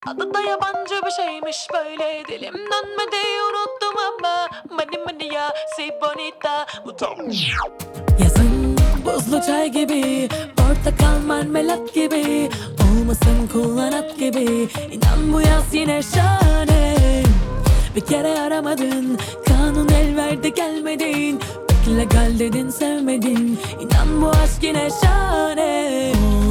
Adı da yabancı bir şeymiş böyle. Dilim dönmedi unuttum ama Mani mani ya si bonita. Bu tam Yazın buzlu çay gibi, portakal marmelat gibi, olmasın kullanat gibi. İnan bu yaz yine şahane. Bir kere aramadın, kanun el verdi gelmedin. Legal dedin sevmedin, İnan bu aşk yine şahane.